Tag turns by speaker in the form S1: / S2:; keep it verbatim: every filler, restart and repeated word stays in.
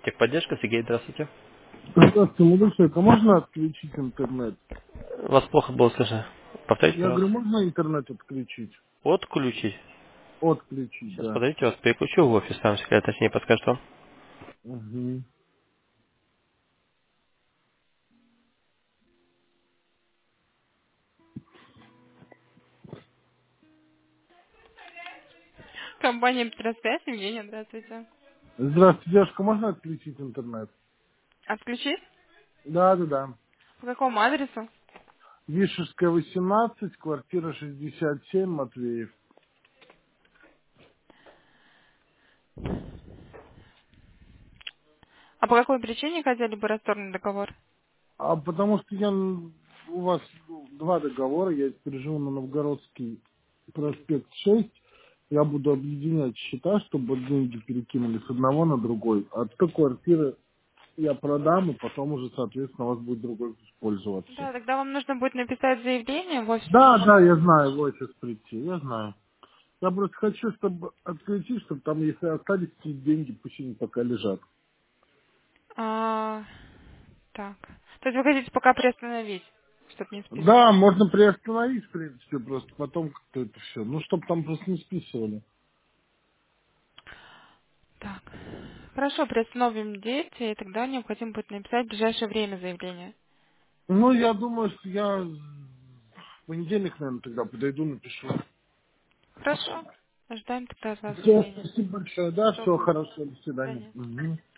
S1: Техподдержка, Сергей, здравствуйте.
S2: Здравствуйте, молодой человек, а можно отключить интернет?
S1: Вас плохо было слышно. Повторите,
S2: Я говорю,
S1: пожалуйста.
S2: можно интернет отключить?
S1: Отключить.
S2: Отключить,
S1: Сейчас,
S2: да.
S1: подождите, вас переключу в офис, там секретарь точнее подскажет вам.
S2: Угу.
S1: Компания Петросвязь, Евгения, здравствуйте.
S2: Здравствуйте, девушка, можно отключить интернет?
S1: Отключить?
S2: Да, да, да.
S1: По какому адресу?
S2: Вишерская, восемнадцать, квартира шестьдесят семь, Матвеев.
S1: А по какой причине хотели бы расторгнуть договор?
S2: А потому что я н- у вас два договора, я теперь живу на Новгородский проспект шесть. Я буду объединять счета, чтобы деньги перекинули с одного на другой. А от той квартиры я продам, и потом уже, соответственно, у вас будет другой пользоваться.
S1: Да, тогда вам нужно будет написать заявление в офис
S2: Да, да, я
S1: МФЦ.
S2: знаю, вот сейчас прийти, я знаю. Я просто хочу, чтобы отключить, чтобы там, если остались какие-то деньги, пусть они пока лежат.
S1: А, так. То есть вы хотите пока приостановить, чтобы не
S2: Да,
S1: списывали?
S2: можно приостановить, в принципе, просто потом как-то это все. Ну, чтобы там просто не списывали.
S1: Так. Хорошо, приостановим действие, и тогда необходимо будет написать в ближайшее время заявление.
S2: Ну, я думаю, что я в понедельник, наверное, тогда подойду, напишу.
S1: Хорошо. Ожидаем тогда от вас
S2: Все,
S1: заявления.
S2: спасибо большое, да,
S1: Всего
S2: все
S1: доброго.
S2: хорошо, до
S1: До
S2: свидания.
S1: свидания.
S2: Мгм.